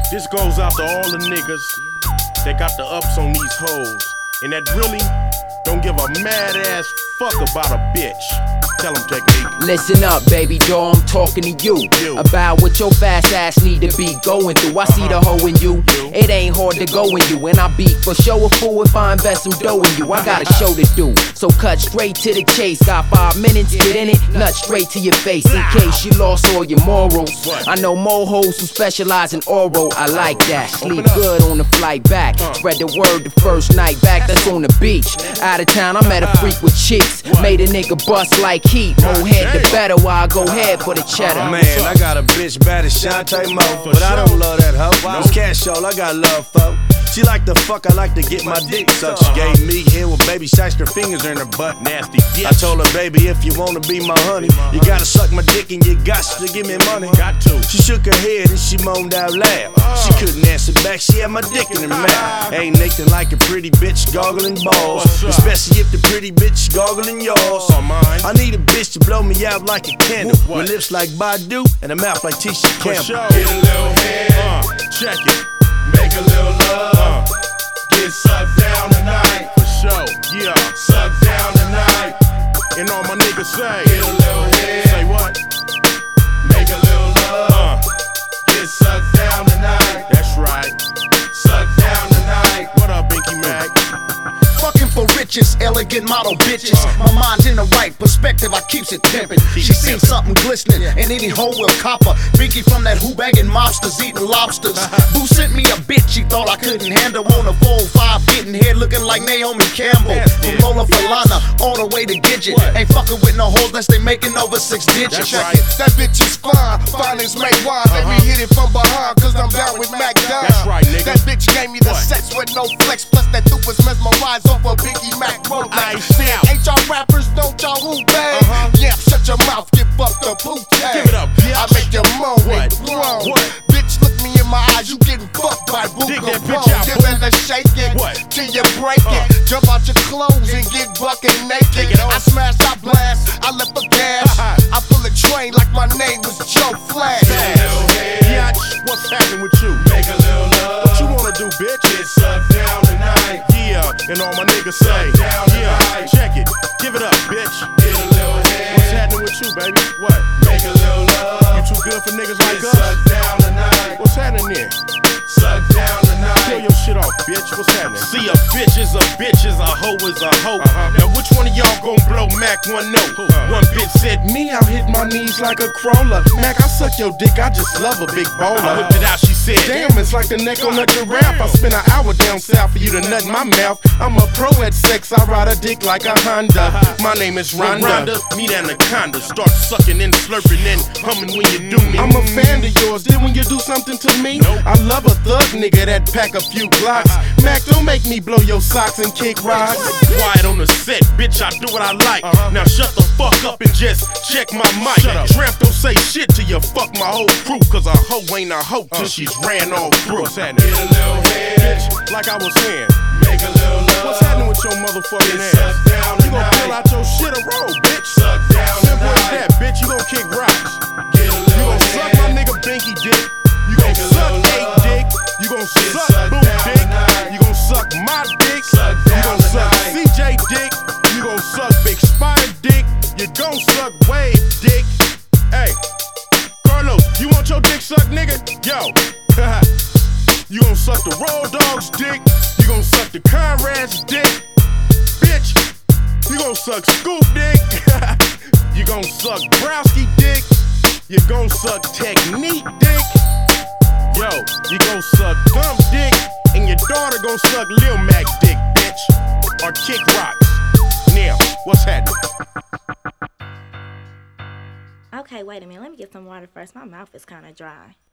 This goes out to all the niggas that got the ups on these hoes and that really don't give a mad ass fuck about a bitch. Tell them, Technique. Listen up, baby doll, I'm talking to you about what your fast ass need to be going through. I see the hoe in you, it ain't hard to go in you. And I be for sure a fool if I invest some dough in you. I got a show to do, so cut straight to the chase. Got 5 minutes, get in it, nut straight to your face. In case you lost all your morals, I know more hoes who specialize in oral. I like that, sleep good on the flight back. Spread the word the first night back, that's on the beach. Out of town, I met a freak with chicks, made a nigga bust like heat. More head the better, while I go head for the cheddar. Man, I got a bitch bad as Shantae Mo, but I don't love that hoe. It's cash all I got love for. She like the fuck, I like to get my dick sucked. She gave me head with baby shacks, her fingers in her butt. Nasty bitch. I told her, baby, if you wanna be my honey, you gotta suck my dick and you got to give me money. Got to. She shook her head and she moaned out loud. She couldn't answer back, she had my dick in her mouth. Ain't nothing like a pretty bitch goggling balls, especially if the pretty bitch goggling yours. I need a bitch to blow me out like a candle, with lips like Badu and a mouth like Tisha Campbell. Get a little head, check it. Make a little love, get sucked down tonight. For sure, yeah. Sucked down tonight. And all my niggas say, Get a little head, say what? make a little love, get sucked down tonight. That's right. Sucked down tonight. What up, Binky Mac? Fucking for riches, elegant model bitches. My mind's in the right perspective, I keeps it pimpin'. She seen something glistening, and any hoe will copper. Binky from that who bagging mobsters eating lobsters. Boo sent me a bitch she thought I couldn't handle on a 4-5 getting head looking like Naomi Campbell. From Lola Falana all the way to Gidget. Ain't fucking with no hoes unless they making over 6 digits. That's right. That bitch is fine, fine as make wine. Let me hit it from behind, cause I'm down with Mac Don. That's right, nigga. That bitch gave me the sex with no flex, plus that dude was mesmerized off a Biggie Mac road. I ain't still. Ain't y'all rappers, don't y'all who bang? Yeah, shut your mouth, give up the boot tag. Give it up, bitch. I make your moan and groan. What? Bitch, look me in my eyes, you getting fucked by Boo Dig that Capone. bitch out, Give boo. it a shake it, What? till you break it. Jump out your clothes and get bucket naked. Take it off. I smash, I blast, I left for gas. I pull a train like my name was Joe Flash. Biatch, what's happening with you? Make a little love. What you wanna do, bitch? Get sucked down tonight. Yeah, and all my niggas say, down yeah, tonight. check it. Give it up, bitch. Get a little head. What's happening with you, baby? What? Make a little love. You too good for niggas like Get us? sucked down tonight. What's happening there? Sucked down tonight. Kill your shit off, bitch. What's happening? See, a bitch is a bitch, is a hoe is a hoe. Now which one of y'all gon' blow Mac one note? One bitch said, me, I'll hit my knees like a crawler. Mac, I suck your dick, I just love a big bowler. I whipped it out, she said, damn, it's like the neck on a giraffe. I spent an hour down south for you to nut in my mouth. I'm a pro at sex, I ride a dick like a Honda. My name is Rhonda. Meet Anaconda, start sucking and slurping and humming when you do me. I'm a fan of yours, then when you do something to me, I love a thug nigga that pack a few blocks. Mac, don't make me blow your socks and kick rocks. Quiet on the set, bitch, I do what I like. Now shut the fuck up and just check my mic. Tramp don't say shit till you fuck my whole crew, cause a hoe ain't a hoe till she's ran all through. What's happening? Get a little head. Bitch, like I was saying, Make a little love. what's happening with your motherfucking Get ass? sucked down You gon' pull tonight. out your shit and roll, bitch. Sucked down Simple as tonight. that, bitch, you gon' kick rocks. Get a You little gon' suck head. my nigga Binky dick. You gon' Make a suck little 8 love. dick. You gon' suck sucked Boo down dick. tonight. You gon' suck my dick. Sucked You down gon' suck tonight. CJ dick. You gon' suck Big Spider dick. You gon' suck Wave dick. Hey, Carlos, you want your dick sucked, nigga? Yo. You gon' suck the Road Dogs dick. You gon' suck the Conrad's dick. Bitch, you gon' suck Scoop dick. You gon' suck Browski dick. You gon' suck Technique dick. Yo, you gon' suck Gump dick. And your daughter gon' suck Lil Mac dick, bitch. Or kick rocks. Now, what's happening? Okay, wait a minute. Let me get some water first. My mouth is kind of dry.